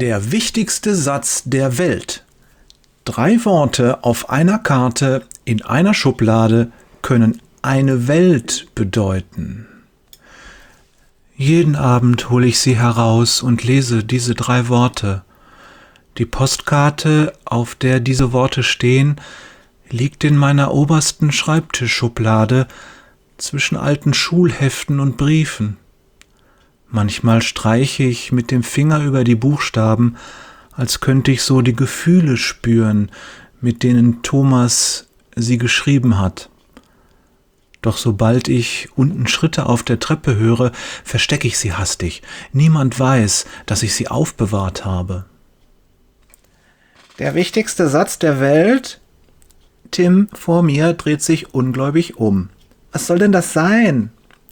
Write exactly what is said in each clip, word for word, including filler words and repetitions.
Der wichtigste Satz der Welt. Drei Worte auf einer Karte in einer Schublade können eine Welt bedeuten. Jeden Abend hole ich sie heraus und lese diese drei Worte. Die Postkarte, auf der diese Worte stehen, liegt in meiner obersten Schreibtischschublade zwischen alten Schulheften und Briefen. Manchmal streiche ich mit dem Finger über die Buchstaben, als könnte ich so die Gefühle spüren, mit denen Thomas sie geschrieben hat. Doch sobald ich unten Schritte auf der Treppe höre, verstecke ich sie hastig. Niemand weiß, dass ich sie aufbewahrt habe. Der wichtigste Satz der Welt? Tim vor mir dreht sich ungläubig um. Was soll denn das sein?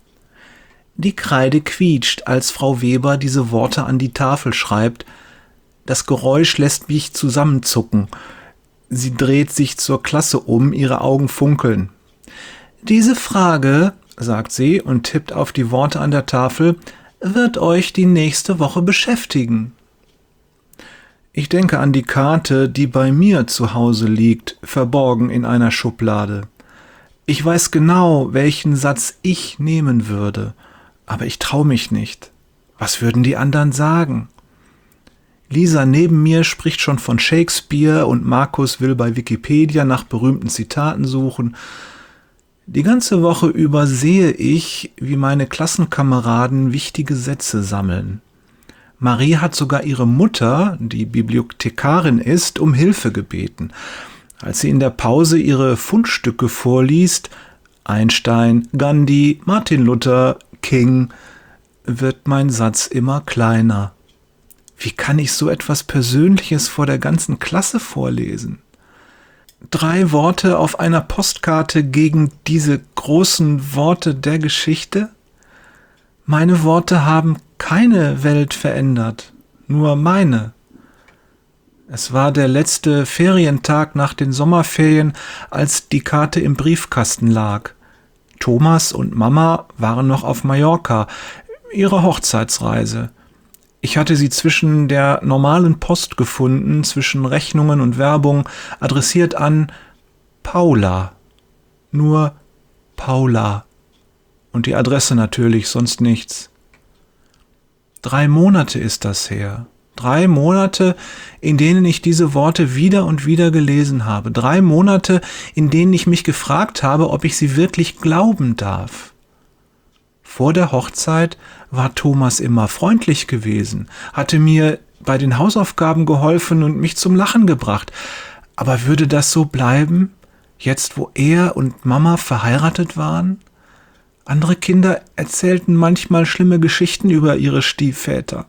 Die Kreide quietscht, als Frau Weber diese Worte an die Tafel schreibt. Das Geräusch lässt mich zusammenzucken. Sie dreht sich zur Klasse um, ihre Augen funkeln. Diese Frage, sagt sie und tippt auf die Worte an der Tafel, wird euch die nächste Woche beschäftigen. Ich denke an die Karte, die bei mir zu Hause liegt, verborgen in einer Schublade. Ich weiß genau, welchen Satz ich nehmen würde. Aber ich traue mich nicht. Was würden die anderen sagen? Lisa neben mir spricht schon von Shakespeare und Markus will bei Wikipedia nach berühmten Zitaten suchen. Die ganze Woche über sehe ich, wie meine Klassenkameraden wichtige Sätze sammeln. Marie hat sogar ihre Mutter, die Bibliothekarin ist, um Hilfe gebeten. Als sie in der Pause ihre Fundstücke vorliest, Einstein, Gandhi, Martin Luther, King, wird mein Satz immer kleiner. Wie kann ich so etwas Persönliches vor der ganzen Klasse vorlesen? Drei Worte auf einer Postkarte gegen diese großen Worte der Geschichte? Meine Worte haben keine Welt verändert, nur meine. Es war der letzte Ferientag nach den Sommerferien, als die Karte im Briefkasten lag. Thomas und Mama waren noch auf Mallorca, ihre Hochzeitsreise. Ich hatte sie zwischen der normalen Post gefunden, zwischen Rechnungen und Werbung, adressiert an Paula. Nur Paula. Und die Adresse natürlich, sonst nichts. Drei Monate ist das her. Drei Monate, in denen ich diese Worte wieder und wieder gelesen habe. Drei Monate, in denen ich mich gefragt habe, ob ich sie wirklich glauben darf. Vor der Hochzeit war Thomas immer freundlich gewesen, hatte mir bei den Hausaufgaben geholfen und mich zum Lachen gebracht. Aber würde das so bleiben, jetzt wo er und Mama verheiratet waren? Andere Kinder erzählten manchmal schlimme Geschichten über ihre Stiefväter.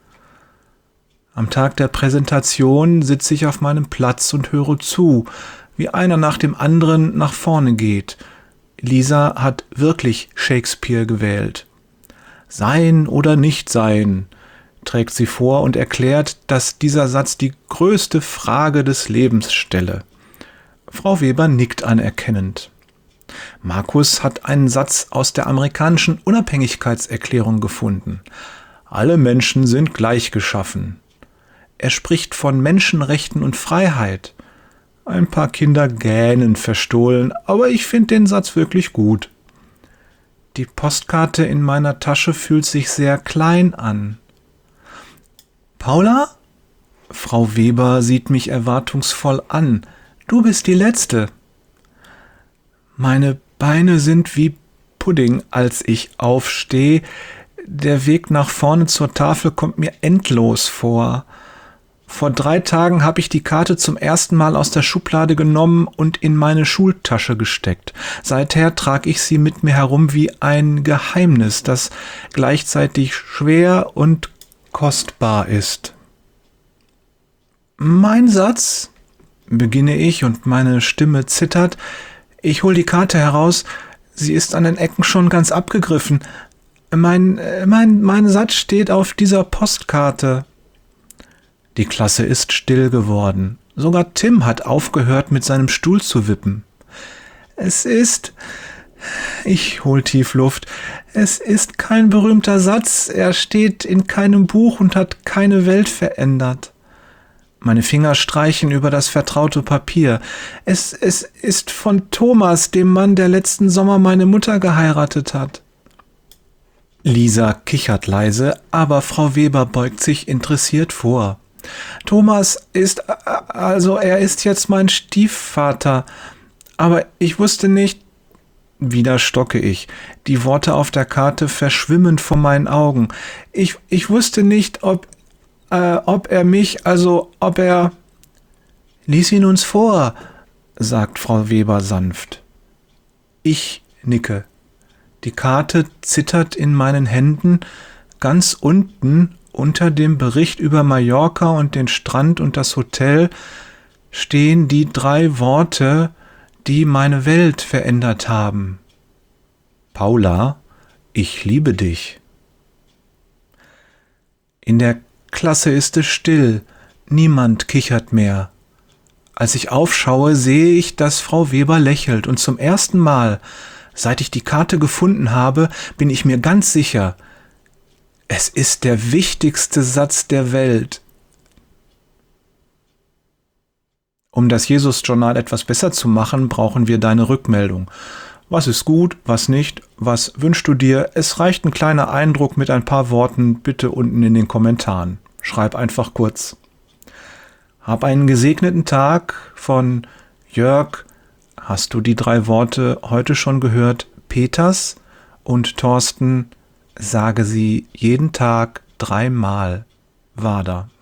Am Tag der Präsentation sitze ich auf meinem Platz und höre zu, wie einer nach dem anderen nach vorne geht. Lisa hat wirklich Shakespeare gewählt. Sein oder nicht sein, trägt sie vor und erklärt, dass dieser Satz die größte Frage des Lebens stelle. Frau Weber nickt anerkennend. Markus hat einen Satz aus der amerikanischen Unabhängigkeitserklärung gefunden. Alle Menschen sind gleich geschaffen. Er spricht von Menschenrechten und Freiheit. Ein paar Kinder gähnen verstohlen, aber ich finde den Satz wirklich gut. Die Postkarte in meiner Tasche fühlt sich sehr klein an. Paula? Frau Weber sieht mich erwartungsvoll an. Du bist die Letzte. Meine Beine sind wie Pudding, als ich aufstehe. Der Weg nach vorne zur Tafel kommt mir endlos vor. Vor drei Tagen habe ich die Karte zum ersten Mal aus der Schublade genommen und in meine Schultasche gesteckt. Seither trage ich sie mit mir herum wie ein Geheimnis, das gleichzeitig schwer und kostbar ist. Mein Satz, beginne ich und meine Stimme zittert. Ich hole die Karte heraus, sie ist an den Ecken schon ganz abgegriffen. Mein, mein, mein Satz steht auf dieser Postkarte. Die Klasse ist still geworden. Sogar Tim hat aufgehört, mit seinem Stuhl zu wippen. Es ist, Ich hol tief Luft. Es ist kein berühmter Satz, er steht in keinem Buch und hat keine Welt verändert. Meine Finger streichen über das vertraute Papier. Es, es ist von Thomas, dem Mann, der letzten Sommer meine Mutter geheiratet hat. Lisa kichert leise, aber Frau Weber beugt sich interessiert vor. Thomas ist, also er ist jetzt mein Stiefvater, aber ich wusste nicht. Wieder stocke ich. Die Worte auf der Karte verschwimmen vor meinen Augen. Ich, ich wusste nicht, ob, äh, ob er mich, also ob er... Lies ihn uns vor, sagt Frau Weber sanft. Ich nicke. Die Karte zittert in meinen Händen. Ganz unten, unter dem Bericht über Mallorca und den Strand und das Hotel, stehen die drei Worte, die meine Welt verändert haben. Paula, ich liebe dich. In der Klasse ist es still, niemand kichert mehr. Als ich aufschaue, sehe ich, dass Frau Weber lächelt und zum ersten Mal, seit ich die Karte gefunden habe, bin ich mir ganz sicher, es ist der wichtigste Satz der Welt. Um das Jesus-Journal etwas besser zu machen, brauchen wir deine Rückmeldung. Was ist gut, was nicht, was wünschst du dir? Es reicht ein kleiner Eindruck mit ein paar Worten, bitte unten in den Kommentaren. Schreib einfach kurz. Hab einen gesegneten Tag von Jörg. Hast du die drei Worte heute schon gehört? Peters und Thorsten, sage sie jeden Tag dreimal. Wader.